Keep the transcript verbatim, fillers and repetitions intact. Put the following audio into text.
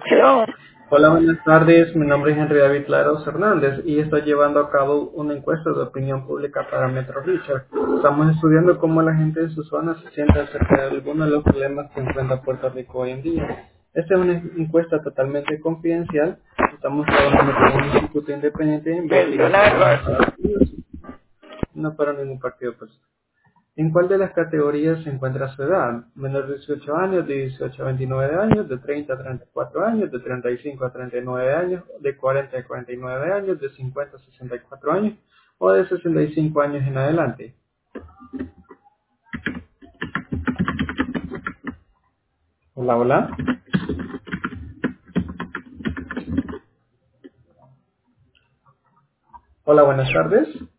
Hello. Hola, buenas tardes. Mi nombre es Henry David Laros Hernández y estoy llevando a cabo una encuesta de opinión pública para Metro Richard. Estamos estudiando cómo la gente de su zona se siente acerca de algunos de los problemas que enfrenta Puerto Rico hoy en día. Esta es una encuesta totalmente confidencial. Estamos trabajando con un instituto independiente de Perdió la investigación en grabación. Estados Unidos, no para ningún partido político. ¿En cuál de las categorías se encuentra su edad? Menor de dieciocho años, de dieciocho a veintinueve años, de treinta a treinta y cuatro años, de treinta y cinco a treinta y nueve años, de cuarenta a cuarenta y nueve años, de cincuenta a sesenta y cuatro años o de sesenta y cinco años en adelante. Hola, hola. Hola, buenas tardes.